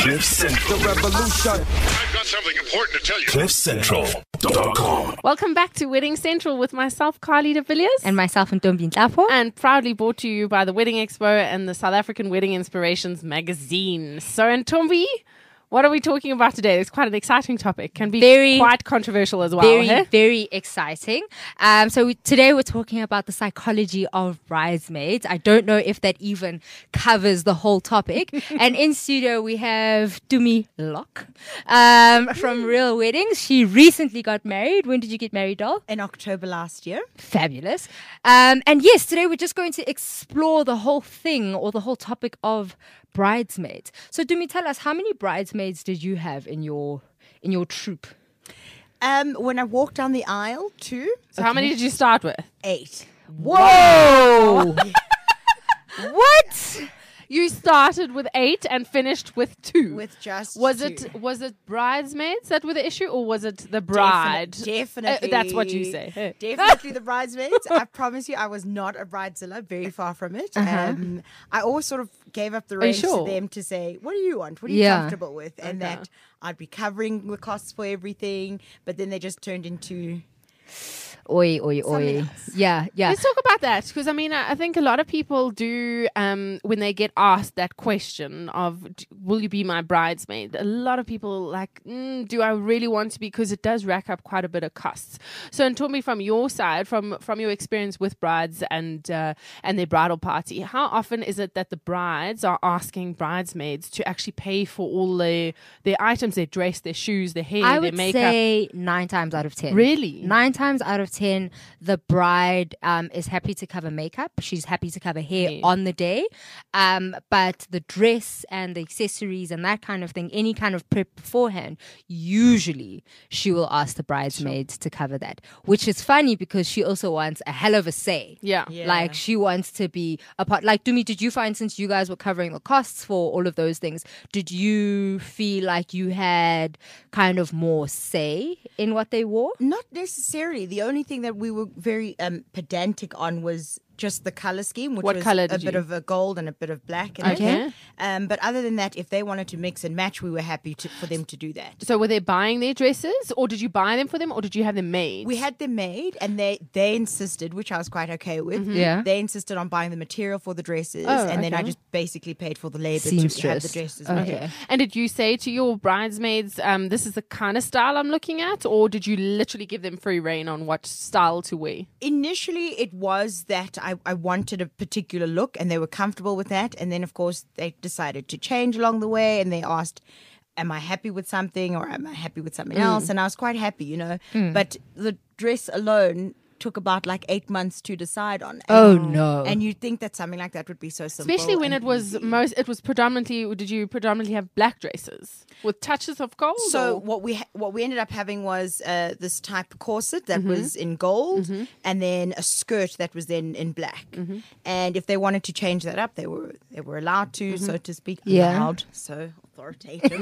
The revolution. I've got something important to tell you. CliffCentral.com. Welcome back to Wedding Central with myself, Carly de Villiers. And myself, Ntombi Nhlapo. And proudly brought to you by the Wedding Expo and the South African Wedding Inspirations magazine. So, Ntombi, what are we talking about today? It's quite an exciting topic. Can be quite controversial as well. Very exciting. Today we're talking about the psychology of bridesmaids. I don't know if that even covers the whole topic. And in studio we have Tumi Locke from Real Weddings. She recently got married. When did you get married, doll? In October last year. Fabulous. And yes, today we're just going to explore the whole thing or the whole topic of bridesmaids. So Tumi, tell us, how many bridesmaids did you have in your troupe? When I walked down the aisle, 2. So how many did you start with? 8. Whoa! What? You started with 8 and finished with 2. With just was 2. it bridesmaids that were the issue, or was it the bride? Definitely. That's what you say. Definitely the bridesmaids. I promise you, I was not a bridezilla. Very far from it. I always sort of gave up the reins to them to say, "What do you want? What are you comfortable with?" And that I'd be covering the costs for everything. But then they just turned into. Oi. Yeah. Let's talk about that, because I think a lot of people do when they get asked that question of will you be my bridesmaid, a lot of people like, do I really want to be, because it does rack up quite a bit of costs. So, and tell me from your side, from your experience with brides and their bridal party, how often is it that the brides are asking bridesmaids to actually pay for all their items, their dress, their shoes, their hair, their makeup? I would say 9 times out of 10. Really? 9 times out of 10, the bride is happy to cover makeup. She's happy to cover hair on the day. But the dress and the accessories and that kind of thing, any kind of prep beforehand, usually she will ask the bridesmaids to cover that. Which is funny because she also wants a hell of a say. Yeah. Like she wants to be a part. Like, Tumi, did you find, since you guys were covering the costs for all of those things, did you feel like you had kind of more say in what they wore? Not necessarily. The only thing that we were very pedantic on was just the color scheme, which was a bit of a gold and a bit of black in it. But other than that, if they wanted to mix and match, we were happy for them to do that. So were they buying their dresses, or did you buy them for them, or did you have them made? We had them made, and they insisted, which I was quite okay with. Yeah. They insisted on buying the material for the dresses, and then I just basically paid for the labor to have the dresses made. And did you say to your bridesmaids, this is the kind of style I'm looking at, or did you literally give them free reign on what style to wear? Initially, it was that I wanted a particular look, and they were comfortable with that. And then, of course, they decided to change along the way, and they asked, am I happy with something, or am I happy with something else? And I was quite happy, But the dress alone took about like 8 months to decide on. No. And you'd think that something like that would be so simple. Especially when it was predominantly, did you predominantly have black dresses with touches of gold? So what we ended up having was this type of corset that was in gold, and then a skirt that was then in black. And if they wanted to change that up, they were allowed to, so to speak. Allowed, so authoritative.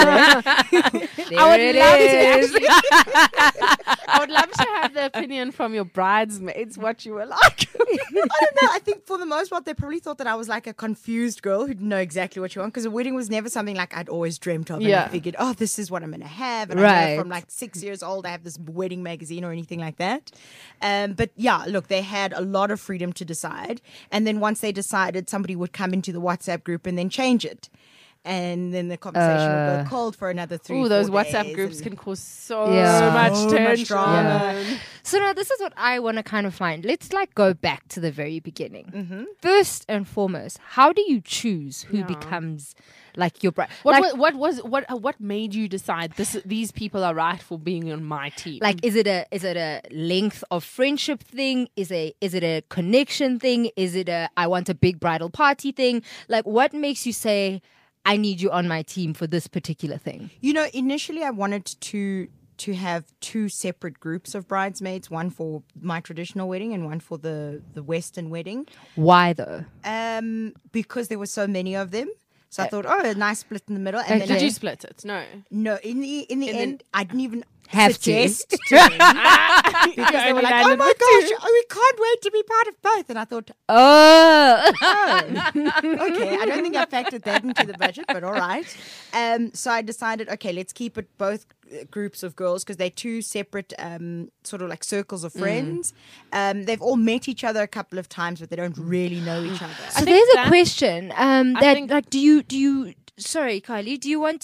I would love to have the opinion from your bridesmaids what you were like. I don't know. I think for the most part, they probably thought that I was like a confused girl who didn't know exactly what you want, because a wedding was never something like I'd always dreamt of. And I figured, this is what I'm going to have. And I know from like 6 years old, I have this wedding magazine or anything like that. But yeah, look, they had a lot of freedom to decide. And then once they decided, somebody would come into the WhatsApp group and then change it. And then the conversation would go cold for another 3 those days. WhatsApp groups can cause so much tension. Drama. So now this is what I want to kind of find. Let's go back to the very beginning. First and foremost, how do you choose who becomes like your bride? What made you decide these people are right for being on my team? Like, is it a length of friendship thing? Is it a connection thing? Is it I want a big bridal party thing? Like, what makes you say, I need you on my team for this particular thing? Initially I wanted to have 2 separate groups of bridesmaids, one for my traditional wedding and one for the Western wedding. Why though? Because there were so many of them. So I thought, a nice split in the middle. And did you split it? No. No, in the end, I didn't even suggest to them because they were like, oh my gosh, we can't wait to be part of both. And I thought, Oh. okay, I don't think I factored that into the budget, but all right. So I decided, okay, let's keep it both groups of girls because they're two separate sort of like circles of friends. They've all met each other a couple of times, but they don't really know each other. So there's a question do you sorry, Kylie, do you want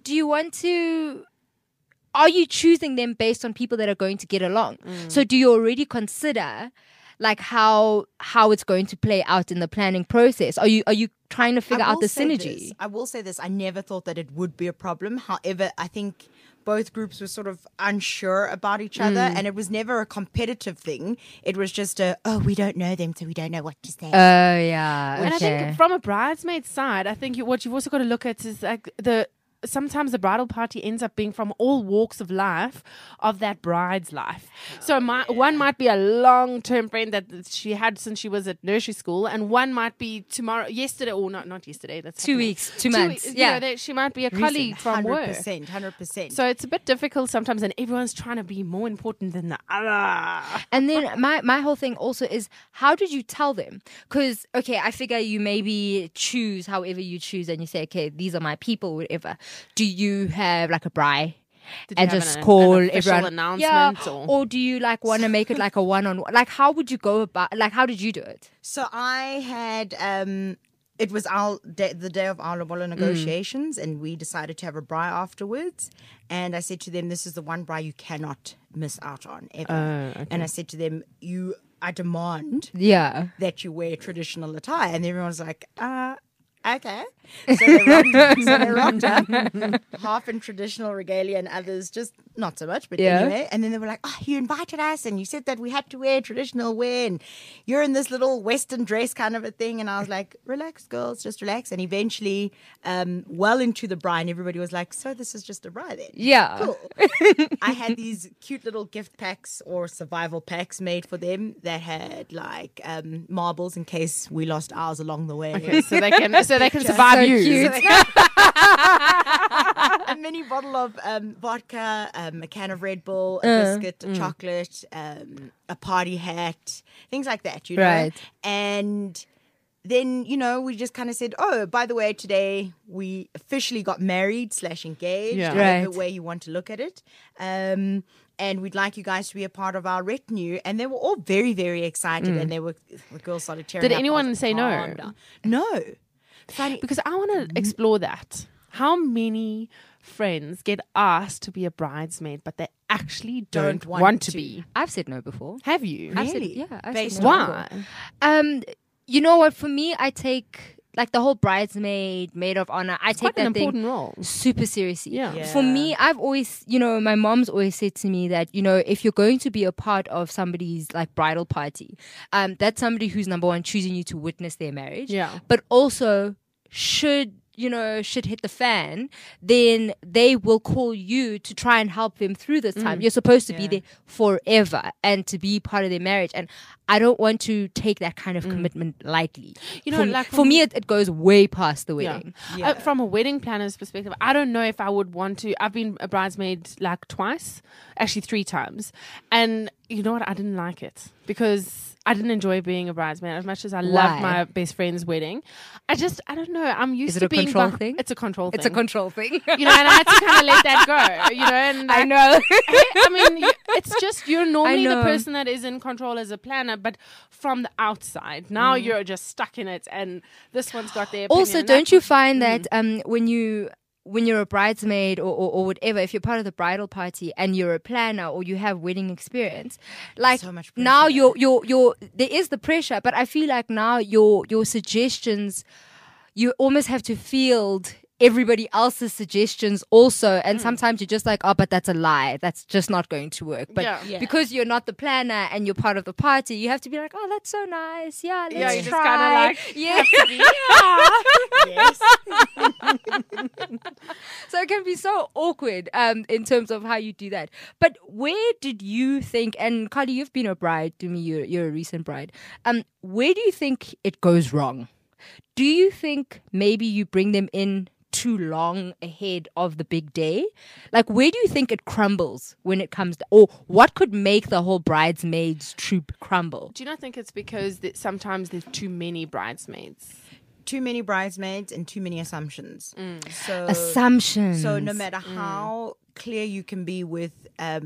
to are you choosing them based on people that are going to get along? So do you already consider like how it's going to play out in the planning process? Are you trying to figure out the synergy? I will say this. I never thought that it would be a problem. However, I think both groups were sort of unsure about each other, and it was never a competitive thing. It was just we don't know them, so we don't know what to say. Oh, yeah. And I think from a bridesmaid side, I think what you've also got to look at is like sometimes the bridal party ends up being from all walks of life of that bride's life. So one might be a long-term friend that she had since she was at nursery school, and one might be yesterday, or not yesterday. That's 2 weeks, 2 months. Yeah, she might be a colleague from work. 100%. So it's a bit difficult sometimes, and everyone's trying to be more important than the other. And then my whole thing also is, how did you tell them? Because, okay, I figure you maybe choose however you choose, and you say, okay, these are my people, whatever. Do you have like a braai and just call an everyone announcement? Or do you like want to make it like a one-on-one? Like, how would you go about? Like, how did you do it? So I had it was the day of our lobola negotiations, and we decided to have a braai afterwards. And I said to them, "This is the one braai you cannot miss out on ever." Okay. And I said to them, I demand that you wear traditional attire," and everyone was like, okay. So they rocked up, half in traditional regalia and others just not so much, but anyway. And then they were like, "Oh, you invited us and you said that we had to wear traditional wear and you're in this little Western dress kind of a thing." And I was like, "Relax, girls, just relax." And eventually, well into the braai, and everybody was like, "So this is just a braai then?" Yeah. Cool. I had these cute little gift packs or survival packs made for them that had like marbles in case we lost ours along the way. Okay, so they can survive you. Cute. A mini bottle of vodka, a can of Red Bull, a biscuit, a chocolate, a party hat, things like that, you know? Right. And then, we just kind of said, "Oh, by the way, today we officially got married / engaged, whatever way you want to look at it. And we'd like you guys to be a part of our retinue." And they were all very, very excited, and the girls started tearing up. Did anyone say no? No. Funny. Because I want to explore that. How many friends get asked to be a bridesmaid, but they actually don't want to be? I've said no before. Have you? Really? I've said no. Why? You know what? For me, I take like the whole bridesmaid, maid of honor. I take that important thing role super seriously. Yeah. For me, I've always, my mom's always said to me that, if you're going to be a part of somebody's like bridal party, that's somebody who's number one choosing you to witness their marriage. Yeah. But also should hit the fan, then they will call you to try and help them through this time. You're supposed to be there forever and to be part of their marriage. And I don't want to take that kind of commitment lightly. For me, it goes way past the wedding. Yeah. From a wedding planner's perspective, I don't know if I would want to. I've been a bridesmaid like twice, actually 3 times. And you know what? I didn't like it because I didn't enjoy being a bridesmaid as much as I loved my best friend's wedding. I don't know. I'm used to being... Is it a control thing? It's a control thing. It's a control thing. And I had to kind of let that go, and I know. It's just you're normally the person that is in control as a planner, but from the outside. Now you're just stuck in it, and this one's got their opinion. Also, don't you find that when you're a bridesmaid or whatever, if you're part of the bridal party and you're a planner or you have wedding experience, like so much pressure. Now there is the pressure, but I feel like now your suggestions, you almost have to field everybody else's suggestions also, and sometimes you're just like, "Oh, but that's a lie, that's just not going to work." But because you're not the planner and you're part of the party, you have to be like, "Oh, that's so nice, let's try." Yes. So it can be so awkward in terms of how you do that. But where did you think, and Carly, you've been a bride to me, you're a recent bride, where do you think it goes wrong? Do you think maybe you bring them in too long ahead of the big day? Like, where do you think it crumbles when it comes to, or what could make the whole bridesmaids troop crumble? Do you not think it's because sometimes there's too many bridesmaids? Too many bridesmaids and too many assumptions. So Assumptions. So no matter how clear you can be with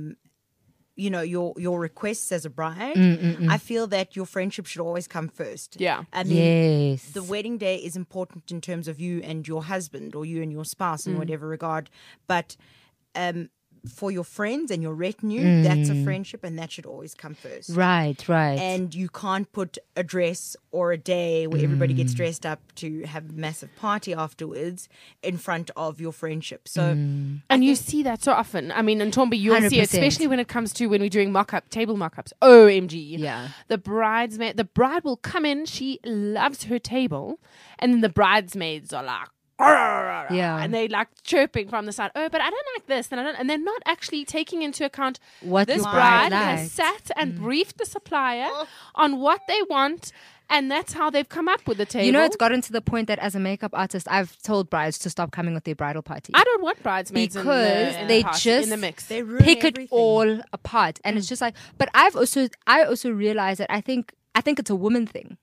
your requests as a bride, I feel that your friendship should always come first. Yeah. I mean, Yes. the wedding day is important in terms of you and your husband or you and your spouse in whatever regard. But for your friends and your retinue, that's a friendship and that should always come first. Right. And you can't put a dress or a day where everybody gets dressed up to have a massive party afterwards in front of your friendship. So, And you see that so often. I mean, in Tombi, you'll see it, 100%. especially when it comes to when we're doing table mock-ups. OMG. Yeah. The bride will come in, she loves her table, and then the bridesmaids are like, Yeah. and they like chirping from the side. Oh, but I don't like this, and they're not actually taking into account What this your bride bride has likes. sat and briefed the supplier on what they want, and that's how they've come up with the table. You know, it's gotten to the point that as a makeup artist, I've told brides to stop coming with their bridal party. I don't want bridesmaids Because in the they party, in the just mix. they ruin pick it everything. all apart, and it's just like. But I also realized that I think it's a woman thing.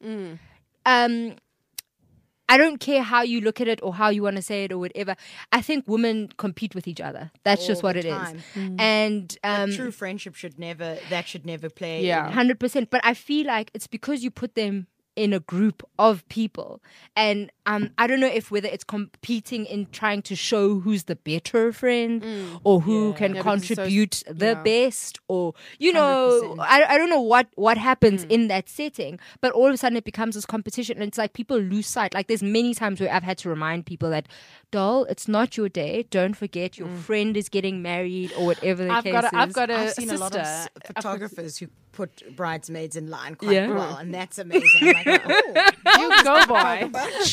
I don't care how you look at it or how you want to say it or whatever. I think women compete with each other. That's just All what the it is. time. And True friendship should never play. Yeah. 100%. But I feel like it's because you put them in a group of people, and I don't know whether it's competing in trying to show who's the better friend or who can Yeah, because it's so- contribute the yeah. best, or you know, 100%. I don't know what happens in that setting, but all of a sudden it becomes this competition, and it's like people lose sight. Like there's many times where I've had to remind people that, doll, it's not your day. Don't forget your friend is getting married or whatever the case is. I've got a I've seen sister. a lot of photographers who put bridesmaids in line quite Yeah. well, and that's amazing. I'm like, oh, You go, boy.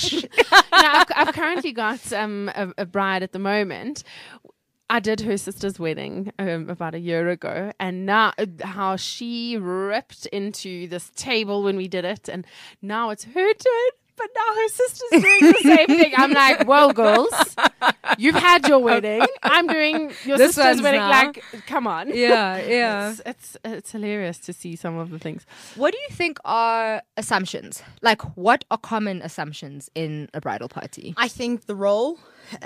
Now, I've currently got a bride at the moment. I did her sister's wedding about a year ago, and now how she ripped into this table when we did it, and now it's her turn. But now her sister's doing the same thing. I'm like, well, girls, you've had your wedding. I'm doing your This sister's one's wedding. now. Like, come on. Yeah. It's hilarious to see some of the things. What do you think are assumptions? Like, what are common assumptions in a bridal party? I think the role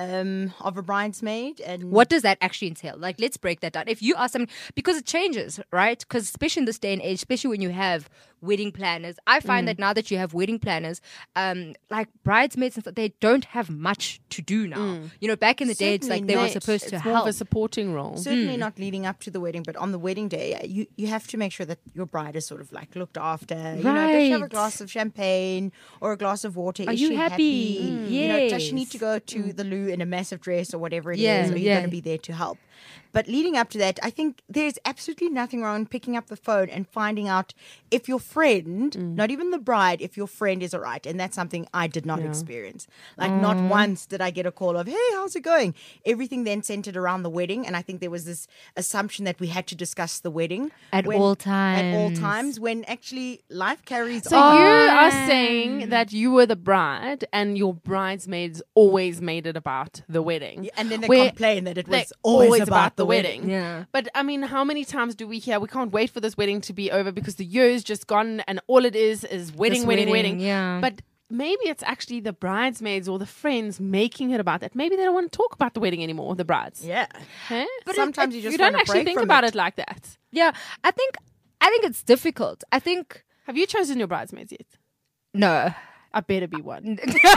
of a bridesmaid and What does that actually entail? Like, let's break that down. If you are something, because it changes, right? Because especially in this day and age, especially when you have wedding planners, I find that now that you have wedding planners, like bridesmaids and stuff, they don't have much to do now. You know, back in the day, it's like they were supposed to It's more of help. a supporting role. certainly not leading up to the wedding, but on the wedding day, you have to make sure that your bride is sort of like looked after. You know, does she have a Right. glass of champagne or a glass of water? Are is you she happy? You know, does she need to Yes. go to the loo in a massive dress or whatever it Yeah, is? Or are you yeah. going to be there to help? But leading up to that, I think there's absolutely nothing wrong in picking up the phone and finding out if your friend, not even the bride, if your friend is all right. And that's something I did not experience. Like, not once did I get a call of, hey, how's it going? Everything then centered around the wedding. And I think there was this assumption that we had to discuss the wedding At all At all times. times, when actually life carries So on. you are saying that you were the bride and your bridesmaids always made it about the wedding. And then they Where complain that it they was always about the wedding. Yeah. But I mean, how many times do we hear we can't wait for this wedding to be over because the year is just gone and all it is wedding, This wedding, wedding, wedding. yeah. But maybe it's actually the bridesmaids or the friends making it about that. Maybe they don't want to talk about the wedding anymore, the brides. Yeah. Huh? But sometimes you just don't want a actually break think from about it. it like that. Yeah, I think it's difficult. I think Have you chosen your bridesmaids yet? no. I better be one.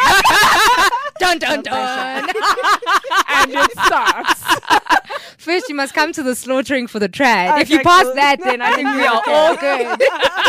Dun dun dun. And it starts. First, you must come to the slaughtering for the trad. If you Okay, pass cool. that, then I think we are all good.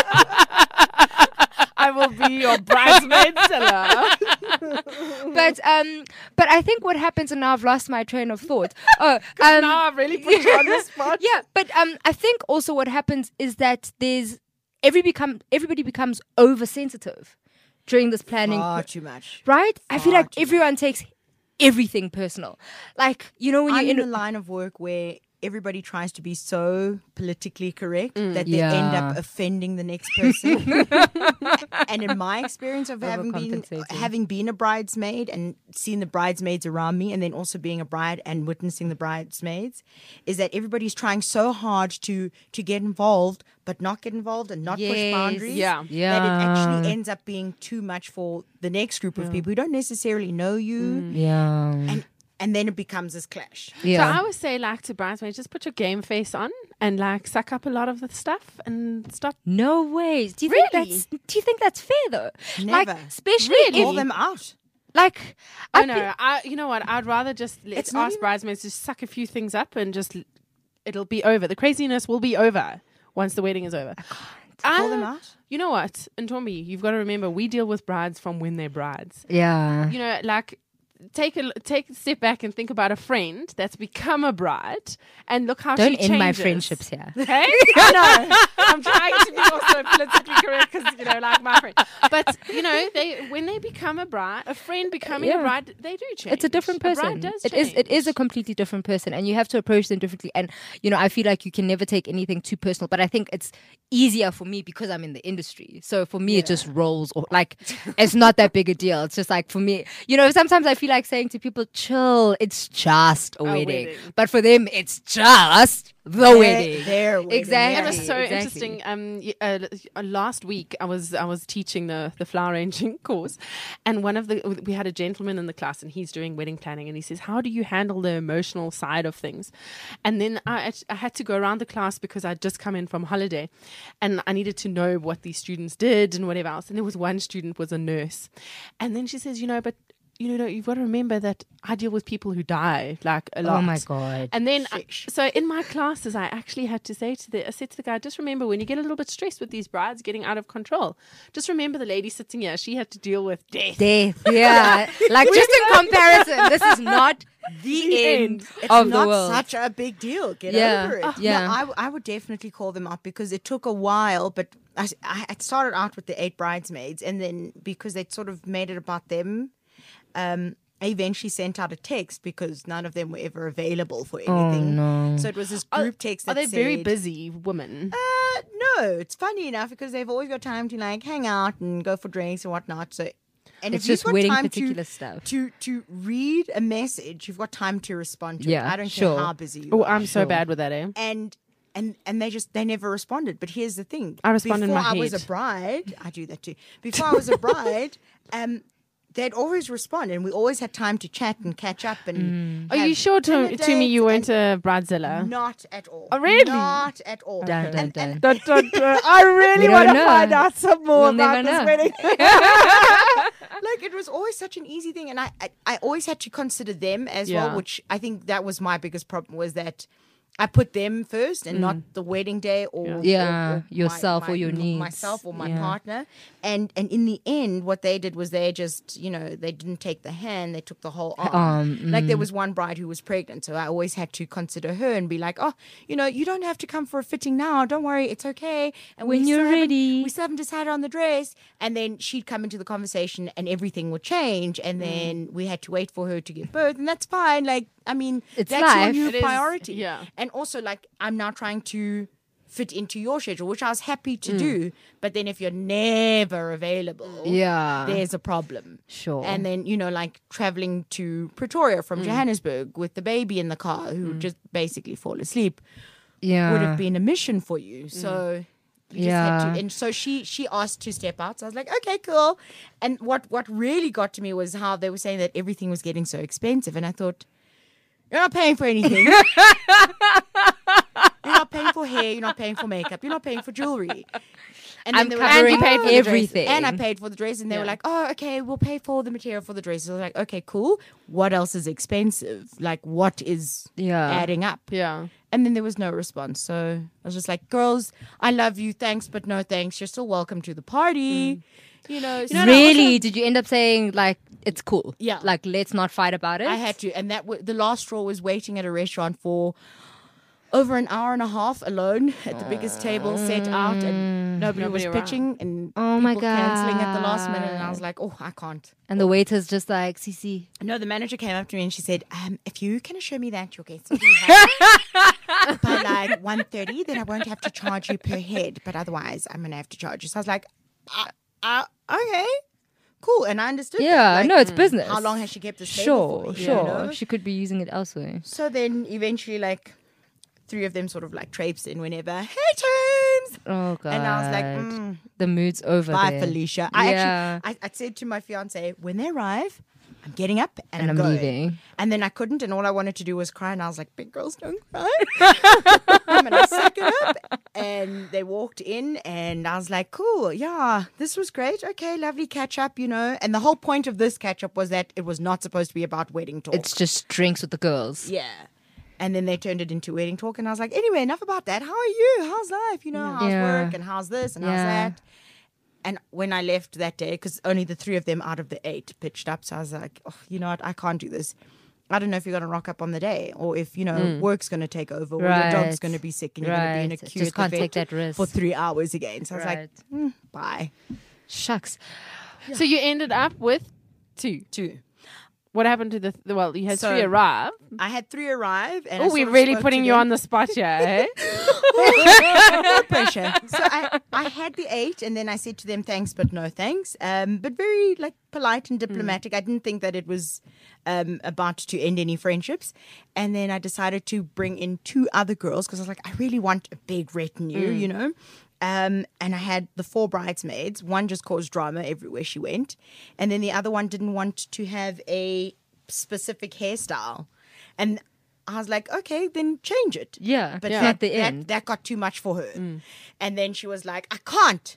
I will be your bridesmaid seller. But I think what happens, and now I've lost my train of thought. Now I've really put you on the spot. Yeah, but I think also what happens is that everybody becomes oversensitive during this planning, Far too much. right? I feel Far like too everyone takes everything personal. Like, you know, when I'm you're in in a line of work where everybody tries to be so politically correct that they end up offending the next person. And in my experience of having been a bridesmaid and seen the bridesmaids around me, and then also being a bride and witnessing the bridesmaids, is that everybody's trying so hard to get involved, but not get involved and not push boundaries. Yeah. That it actually ends up being too much for the next group of people who don't necessarily know you. And then it becomes this clash. So I would say, like, to bridesmaids, just put your game face on and, like, suck up a lot of the stuff and stop. No way. Do you think that's fair though? Never. Like, especially Call them out. Like, I know. You know what? I'd rather just ask bridesmaids to suck a few things up and just it'll be over. The craziness will be over once the wedding is over. Call them out. You know what? And Tommy, you've got to remember, we deal with brides from when they're brides. Yeah. You know, like, take a step back and think about a friend that's become a bride and look how Don't she changes. end my friendships here. Okay? I know. I'm trying to be also politically correct because, you know, like my friend. But, you know, when they become a bride, a friend becoming a bride, they do change. It's a different person. A bride does It change. is a completely different person, and you have to approach them differently. And, you know, I feel like you can never take anything too personal, but I think it's easier for me because I'm in the industry. So for me, it just rolls. Like, it's not that big a deal. It's just like, for me, you know, sometimes I feel like saying to people, chill, it's just a wedding. But for them, it's just the wedding. Their wedding. Exactly. It was so interesting. Last week, I was teaching the flower arranging course, and we had a gentleman in the class, and he's doing wedding planning, and he says, "How do you handle the emotional side of things?" And then I had to go around the class because I'd just come in from holiday, and I needed to know what these students did and whatever else. And there was one student was a nurse, and then she says, "But you know, you've got to remember that I deal with people who die, like, a lot." Oh my God. And then, so in my classes, I actually had to I said to the guy, just remember, when you get a little bit stressed with these brides getting out of control, just remember the lady sitting here, she had to deal with death. Yeah. Like, just in comparison, this is not the end It's of not the world. such a big deal. Get Yeah. over it. Yeah. No, I would definitely call them out because it took a while, but I had started out with the 8 bridesmaids, and then because they'd sort of made it about them, I eventually sent out a text because none of them were ever available for anything. no. So it was this group text that Are they said, very busy women? No, it's funny enough because they've always got time to, like, hang out and go for drinks and whatnot. So, and It's if you've just got wedding time particular stuff. to read a message, you've got time to respond to Yeah, it. I don't sure. care how busy you Oh, are. I'm so bad with that, eh? And they never responded. But here's the thing: I respond in before my I was head. a bride, I do that too. Before I was a bride, they'd always respond, and we always had time to chat and catch up. And Are you sure dinner to me you dates weren't a bridezilla? Not at all. Oh, really? Not at all. Dun, dun, dun. I really We want to don't know. find out some more We'll about never this know. wedding. Like, it was always such an easy thing, and I always had to consider them as Yeah. well, which I think that was my biggest problem, was that I put them first and not the wedding day or yourself or your needs. myself or my Yeah. partner. And in the end, what they did was they just, they didn't take the hand, they took the whole arm. Like, there was one bride who was pregnant, so I always had to consider her and be like, oh, you don't have to come for a fitting now. Don't worry, it's okay. And When you're ready. we still haven't decided on the dress. And then she'd come into the conversation and everything would change. And then we had to wait for her to give birth. And that's fine. Like, I mean, It's that's life. your It new is, priority. yeah. And also, like, I'm now trying to fit into your schedule, which I was happy to do. But then if you're never available, Yeah. there's a problem. Sure. And then, like, traveling to Pretoria from Johannesburg with the baby in the car who would just basically fall asleep Yeah. would have been a mission for you. So you just had Yeah. to. And so she asked to step out. So I was like, okay, cool. And what really got to me was how they were saying that everything was getting so expensive. And I thought, you're not paying for anything. You're not paying for hair. You're not paying for makeup. You're not paying for jewelry. And I'm they were covering "You paid for the dress." everything. And I paid for the dress. And they were like, oh, okay, we'll pay for the material for the dress. So I was like, okay, cool. What else is expensive? Like, what is adding up? Yeah. And then there was no response. So I was just like, girls, I love you. Thanks, but no thanks. You're still welcome to the party. So Really? Did you end up saying, like, it's cool? Yeah. Like, let's not fight about it? I had to. And the last straw was waiting at a restaurant for over an hour and a half alone at the biggest table set out, and nobody was around. pitching, and Oh my people cancelling at the last minute. And I God. was like, oh, I can't. And the waiter's just like, Cece. No, the manager came up to me and she said, if you can assure me that your guests will be happy, by like 1:30, then I won't have to charge you per head. But otherwise, I'm going to have to charge you. So I was like, okay. Cool, and I understood. Yeah, that. Like, no, it's business. How long has she kept this table for me? Sure. You know? She could be using it elsewhere. So then eventually, like, 3 of them sort of like traipsed in whenever. Hey, James! Oh, God. And I was like, the mood's over bye, there. Felicia. Yeah. I said to my fiance, when they arrive, I'm getting up and And I'm I'm going. leaving. And then I couldn't, and all I wanted to do was cry. And I was like, big girls don't cry. I'm going to suck it up. And they walked in, and I was like, cool, yeah, this was great. Okay, lovely catch up, you know. And the whole point of this catch up was that it was not supposed to be about wedding talk. It's just drinks with the girls. Yeah. And then they turned it into wedding talk. And I was like, anyway, enough about that. How are you? How's life? You know, how's Yeah. work? And how's this? And how's Yeah. that? And when I left that day, because only the 3 of them out of the 8 pitched up. So I was like, oh, you know what? I can't do this. I don't know if you're going to rock up on the day or if, you know, work's going to take over or your dog's going to be sick and you're going to be in a queue Just at the can't vet take that risk. for 3 hours again. So I was Right. like, bye. Shucks. So you ended up with 2. 2. What happened to well, you had So- 3 arrive. I had 3 arrive. And I Oh, sort we're of really spoke putting to you them. on the spot here, eh? No pressure. So I had the 8 and then I said to them, thanks, but no thanks. But very like polite and diplomatic. I didn't think that it was about to end any friendships. And then I decided to bring in 2 other girls because I was like, I really want a big retinue, you know. And I had the 4 bridesmaids. One just caused drama everywhere she went. And then the other one didn't want to have a specific hairstyle. And I was like, okay, then change it. Yeah, But yeah. that, At the that, end. that got too much for her. And then she was like, I can't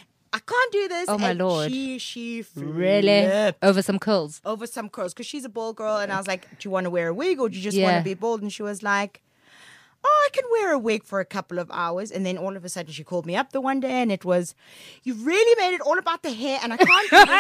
do this. Oh, my and Lord. She Really? flipped Over some curls. over some curls because she's a bald girl. And I was like, do you want to wear a wig or do you just want Yeah. to be bald? And she was like, oh, I can wear a wig for a couple of hours. And then all of a sudden she called me up the one day and it was, you really made it all about the hair and I can't do this. And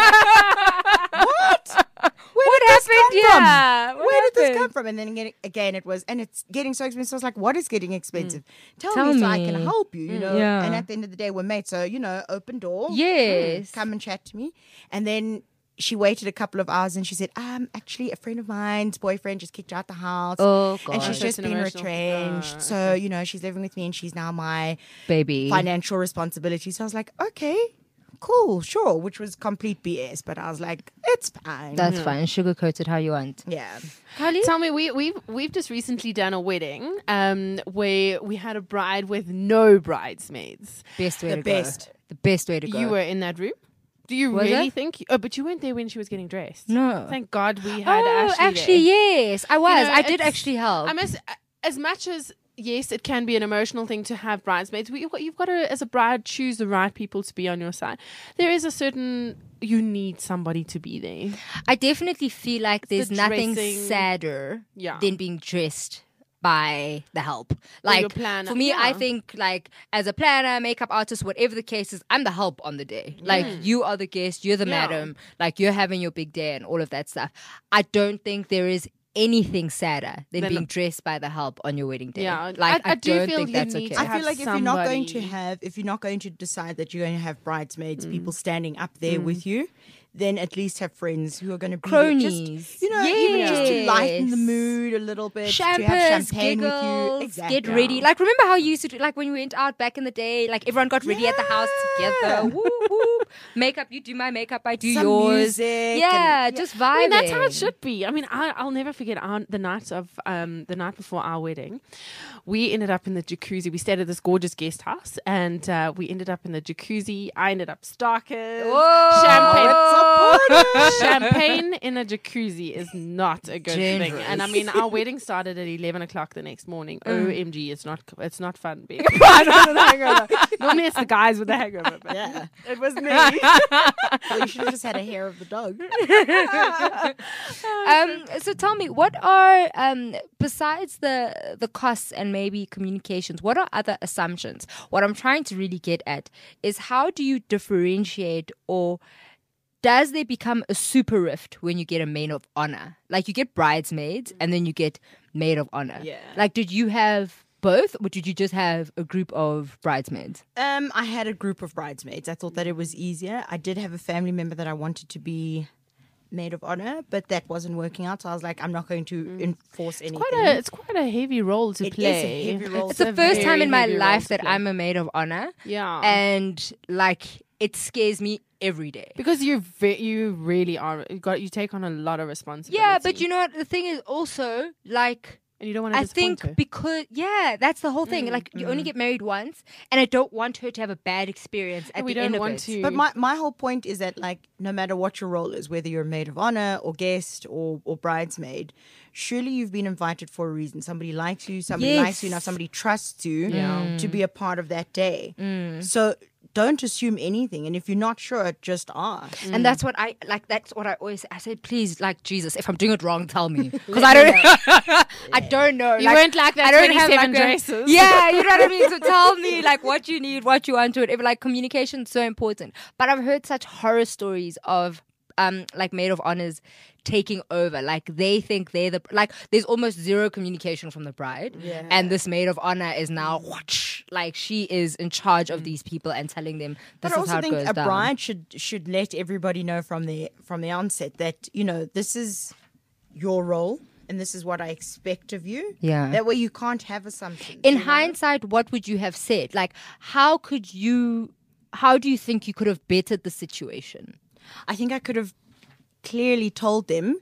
I was like, what? Where did this come from? Where did this come from? And then again, it was, and it's getting so expensive. So I was like, what is getting expensive? Tell Tell me so I me. can help you, you know? Yeah. And at the end of the day, we're mates. So, you know, open door. Yes. Come and chat to me. And then she waited a couple of hours and she said, actually, a friend of mine's boyfriend just kicked her out the house. Oh, And God. she's That's just an been emotional- retrenched. So, you know, she's living with me and she's now my Baby. financial responsibility. So I was like, okay, cool, sure. Which was complete BS. But I was like, it's fine. That's fine. Sugarcoat it how you want. yeah. Tell me, we've just recently done a wedding where we had a bride with no bridesmaids. Best way The to best. go. The best way to go. You were in that room. Do you Was really I? think? Oh, but you weren't there when she was getting dressed. No. Thank God we had Oh, Ashley actually, there. yes. I was. You know, I did it's- actually help. I must, as much as yes, it can be an emotional thing to have bridesmaids. You've got to, as a bride, choose the right people to be on your side. There is a certain you need somebody to be there. I definitely feel like there's the nothing dressing. sadder Yeah. than being dressed by the help. Or your Like planner. for me, I Yeah. think like as a planner, makeup artist, whatever the case is, I'm the help on the day. Like you are the guest, you're the Yeah. madam, like you're having your big day and all of that stuff. I don't think there is anything sadder than Then- being dressed by the help on your wedding day. Yeah, Like I do don't feel think you that's need okay. to I have feel like if you're not going to somebody- decide that you're going to have bridesmaids, people standing up there with you, then at least have friends who are going to be there. Cronies. Just, you know, even just to lighten the Yes. mood a little bit, to have Champers, champagne with giggles, you. Exactly. get ready. Like, remember how you used to do, like when we went out back in the day, like everyone got ready at the house together. Whoop, whoop. Makeup, you do my makeup, I do Some yours. music Yeah, and- just vibing. I mean, that's how it should be. I mean, I'll never forget the night before our wedding. We ended up in the jacuzzi. We stayed at this gorgeous guest house, and we ended up in the jacuzzi. I ended up starkers. Champagne in a jacuzzi is not a good thing. And I mean, our wedding started at 11 o'clock the next morning. OMG, it's not fun being a bride with a hangover. Normally it's the guys with the hangover, but Yeah. it was me. Well, you should have just had a hair of the dog. So tell me, what are besides the costs and maybe communications, what are other assumptions? What I'm trying to really get at is how do you differentiate, or does there become a super rift when you get a maid of honor? Like you get bridesmaids and then you get maid of honor. Yeah. Like did you have both, or did you just have a group of bridesmaids? I had a group of bridesmaids. I thought that it was easier. I did have a family member that I wanted to be maid of honor, but that wasn't working out. So I was like, I'm not going to enforce anything. It's quite a heavy role to play. It is a heavy role. It's the first time in my life that I'm a maid of honor. Yeah. And like it scares me every day. Because you really are. You take on a lot of responsibility. Yeah, but you know what? The thing is also like. And you don't want to I disappoint think her. because that's the whole thing. Like you only get married once, and I don't want her to have a bad experience at the end of it. But my whole point is that like no matter what your role is, whether you're a maid of honor or guest or bridesmaid, surely you've been invited for a reason. Somebody likes you, somebody likes you, now somebody trusts you to be a part of that day. So don't assume anything, and if you're not sure, just ask. And that's what I like. That's what I always say. I say, please, like Jesus, if I'm doing it wrong, tell me, because I don't, I don't know. You weren't like that. I don't have like dresses. Yeah, you know what I mean. So tell me, like, what you need, what you want to it. If, like, communication is so important. But I've heard such horror stories of, like, maid of honors taking over. Like they think they're there's almost zero communication from the bride, and this maid of honor is now like she is in charge of these people and telling them this is how it goes down. But I also think a bride should let everybody know from the onset that, you know, this is your role and this is what I expect of you. Yeah. That way you can't have assumptions. In hindsight, what would you have said? Like, how do you think you could have bettered the situation? I think I could have clearly told them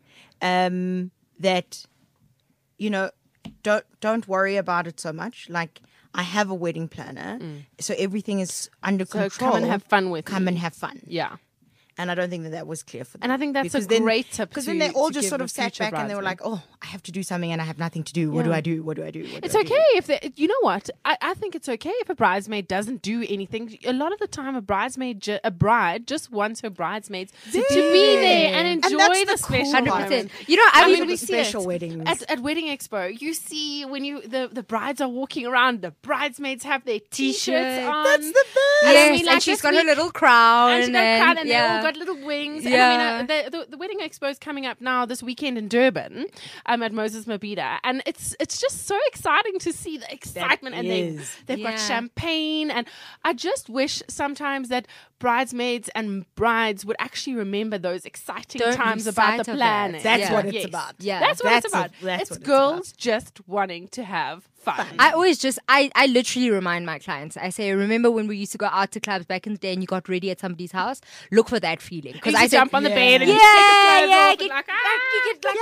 that, you know, don't worry about it so much. Like, I have a wedding planner, so everything is under control. Come and have fun with Come and have fun. Yeah. And I don't think that was clear for them. And I think that's a great tip. Because then they all just sort of sat back and they were like, oh, I have to do something and I have nothing to do. What do I do? What do I do? It's okay if you know what? I think it's okay if a bridesmaid doesn't do anything. A lot of the time, a bride just wants her bridesmaids to be there and enjoy the special 100%. You know, I mean, we see special weddings at Wedding Expo. You see when the brides are walking around, the bridesmaids have their t-shirts on. That's the best. Yes, I mean, like, and she's got her little crown. And she's got a crown, and they all got little wings. Yeah. And I mean, the Wedding Expo is coming up now this weekend in Durban, at Moses Mabhida, and it's just so exciting to see the excitement. And they've got champagne, and I just wish sometimes that bridesmaids and brides would actually remember those exciting times about the planning. That's what it's about. Yeah, that's what it's about. It's girls just wanting to have fun. I literally remind my clients. I say, remember when we used to go out to clubs back in the day and you got ready at somebody's house? Look for that feeling. Because I jump on the bed and you take the clothes off you get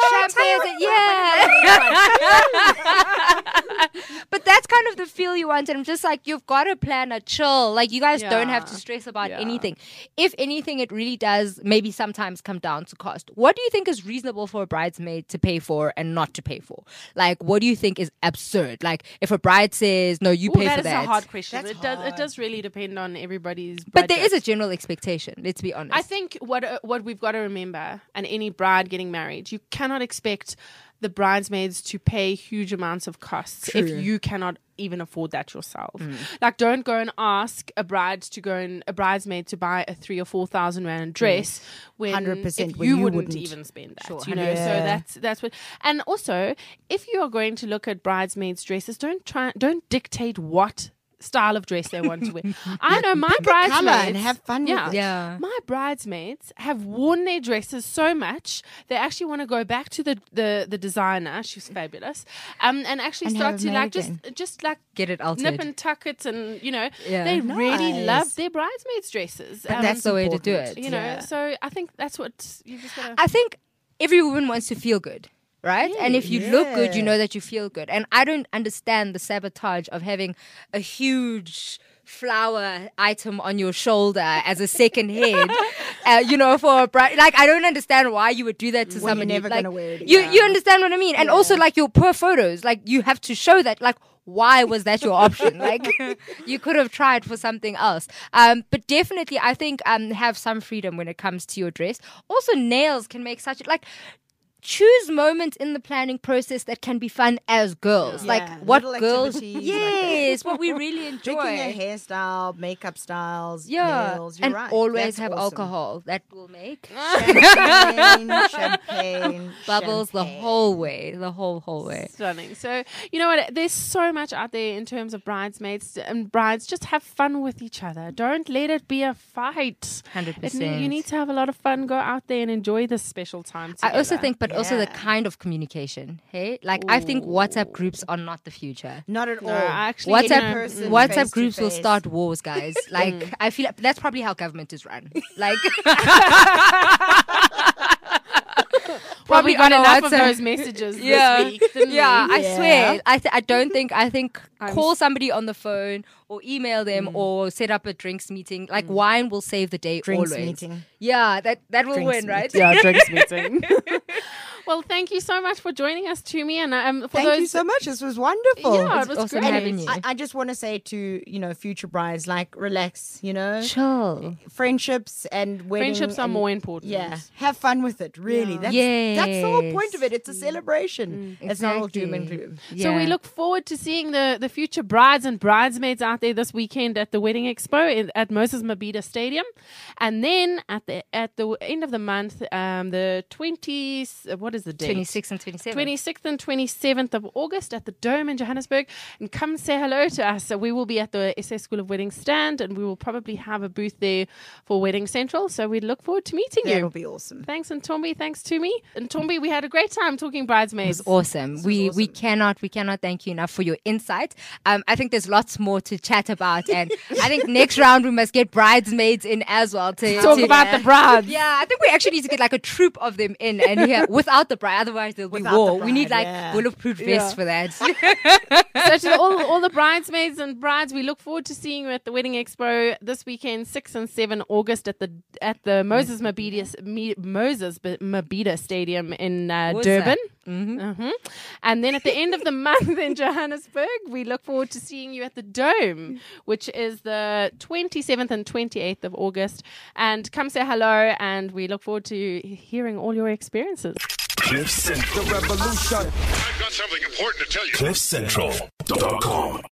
champagne. But that's kind of the feel you want. And I'm just like, you've got to plan a chill. Like, you guys don't have to stress about anything. If anything, it really does maybe sometimes come down to cost. What do you think is reasonable for a bridesmaid to pay for and not to pay for? Like, what do you think is absurd? Like, if a bride says, no, you pay for that. That is a hard question. It does really depend on everybody's budget. But there is a general expectation, let's be honest. I think what we've got to remember, and any bride getting married, you cannot expect the bridesmaids to pay huge amounts of costs if you cannot even afford that yourself. Like, don't go and ask a bridesmaid to buy a 3,000 or 4,000 rand dress when 100% you wouldn't even spend that. You know, so that's what. And also, if you are going to look at bridesmaids' dresses, don't dictate what style of dress they want to wear. I know my bridesmaids and have fun with it. Yeah. My bridesmaids have worn their dresses so much they actually want to go back to the designer. She's fabulous. And actually start to like just like get it altered. Nip and tuck it, and you know they really love their bridesmaids' dresses. But that's the way to do it. You know, so I think that's what you just gotta. I think every woman wants to feel good. Right? And if you look good, you know that you feel good. And I don't understand the sabotage of having a huge flower item on your shoulder as a second head, you know, for a bride. Like, I don't understand why you would do that to somebody. You're never like, going to wear it again. You understand what I mean? And also, like, your poor photos, like, you have to show that, like, why was that your option? Like, you could have tried for something else. But definitely, I think have some freedom when it comes to your dress. Also, nails can make such, like, choose moments in the planning process that can be fun as girls. Like what little girls, activities, yes, what we really enjoy. Picking your hairstyle, makeup styles, Yeah, nails. You're and right. always That's have awesome. alcohol. That will make champagne, bubbles the champagne. whole way, the whole way. Stunning. So, you know what? There's so much out there in terms of bridesmaids and brides. Just have fun with each other. Don't let it be a fight. 100%. You need to have a lot of fun. Go out there and enjoy this special time together. I also think, but also the Yeah. kind of communication. Hey, like I think WhatsApp groups are not the future. Not at all. No, actually, WhatsApp groups will face. start wars, guys. Like I feel like that's probably how government is run. Like Probably got on a enough of WhatsApp. those messages Yeah. this week, didn't Yeah, we? I swear. I don't think. I think I'm call somebody on the phone or email them or set up a drinks meeting. Like wine will save the day Drinks always. meeting. Yeah, that will Drinks win, right? meeting. Yeah, drinks meeting. Well, thank you so much for joining us, Tumi. And for Thank those, you so much. This was wonderful. Yeah, it was awesome great. having you. I just want to say to future brides, like, relax. Chill. Friendships and wedding. Friendships are and- more important. Yeah, have fun with it. Really, that's the whole point of it. It's a celebration. It's not all doom and gloom. So we look forward to seeing the future brides and bridesmaids out there this weekend at the Wedding Expo at Moses Mabhida Stadium, and then at the end of the month, the 20th. What is the date? 26th and 27th. 26th and 27th of August at the Dome in Johannesburg. And come say hello to us. So we will be at the SA School of Wedding stand, and we will probably have a booth there for Wedding Central. So we look forward to meeting you. That'll be awesome. Thanks, and Tombi. Thanks to me. And Tombi, we had a great time talking bridesmaids. It was awesome. We cannot thank you enough for your insight. I think there's lots more to chat about, and I think next round we must get bridesmaids in as well to Talk about the brides. Yeah, I think we actually need to get like a troop of them in and here without the bride. Otherwise, there'll be Without war. the We need bride, like bulletproof vests for that. So to all the bridesmaids and brides, we look forward to seeing you at the Wedding Expo this weekend, 6 and 7 August at the Moses Mabhida Stadium in Durban. And then at the end of the month in Johannesburg, we look forward to seeing you at the Dome, which is the 27th and 28th of August. And come say hello, and we look forward to hearing all your experiences. Cliff Central. The revolution. I've got something important to tell you. CliffCentral.com.